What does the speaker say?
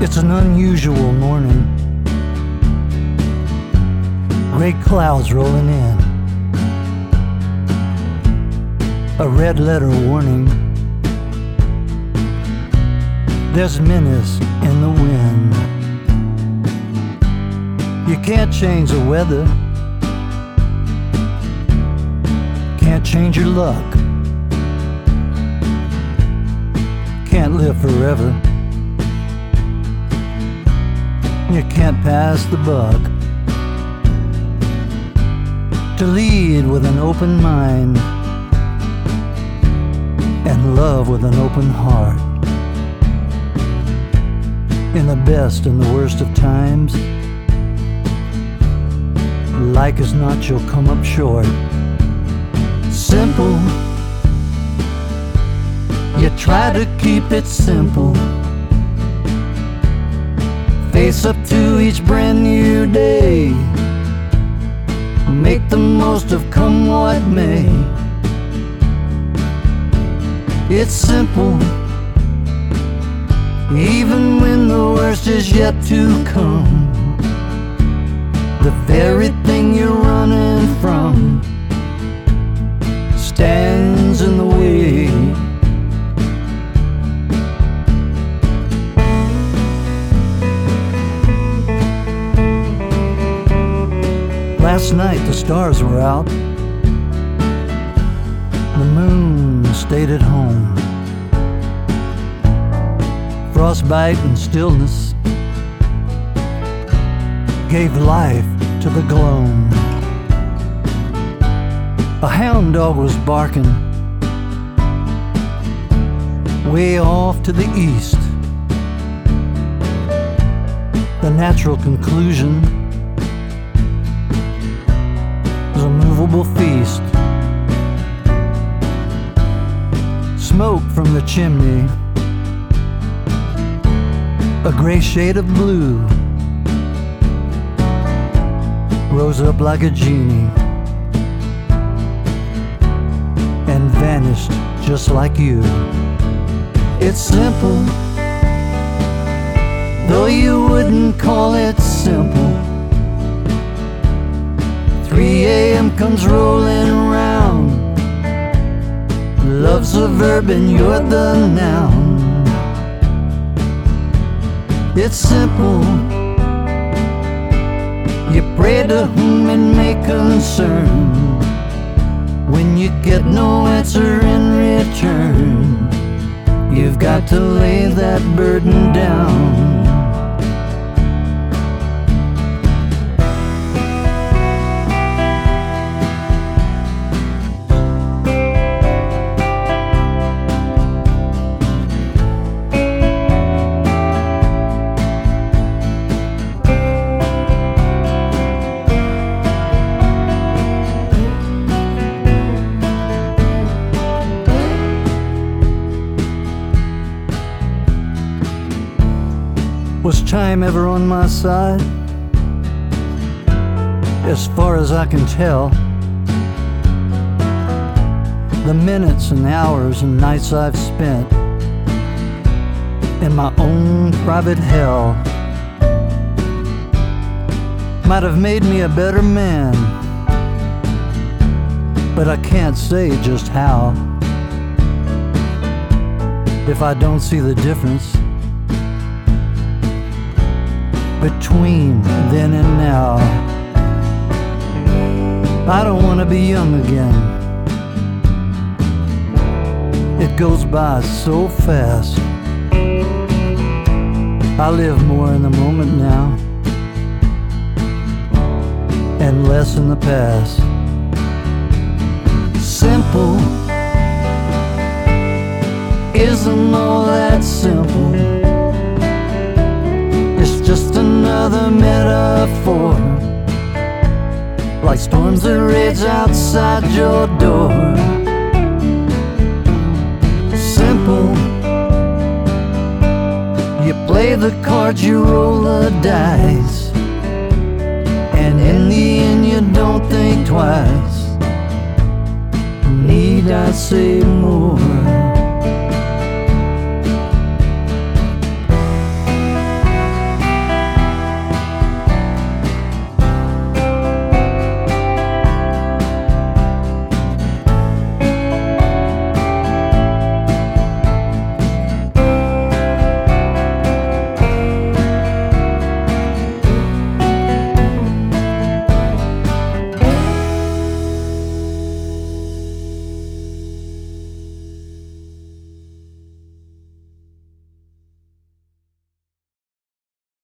It's an unusual morning. Gray clouds rolling in. A red letter warning. There's menace in the wind. You can't change the weather. Can't change your luck. Can't live forever. You can't pass the buck. To lead with an open mind and love with an open heart. In the best and the worst of times, like as not you'll come up short. Simple. You try to keep it simple. Face up to each brand new day. Make the most of come what may. It's simple. Even when the worst is yet to come. The very thing you're running from stands in the way. Last night the stars were out. The moon stayed at home. Frostbite and stillness gave life to the gloam. A hound dog was barking way off to the east. The natural conclusion was a movable feast. Smoke from the chimney, a gray shade of blue, rose up like a genie and vanished just like you. It's simple, though you wouldn't call it simple. 3 a.m. comes rolling around. Love's a verb and you're the noun. It's simple. You pray to whom it may concern. When you get no answer in return, you've got to lay that burden down. Was time ever on my side? As far as I can tell, the minutes and hours and nights I've spent in my own private hell might have made me a better man, but I can't say just how. If I don't see the difference between then and now, I don't want to be young again. It goes by so fast. I live more in the moment now and less in the past. Simple isn't all that simple. It's just another metaphor, like storms that rage outside your door. Simple, you play the cards, you roll the dice, and in the end you don't think twice. Need I say more?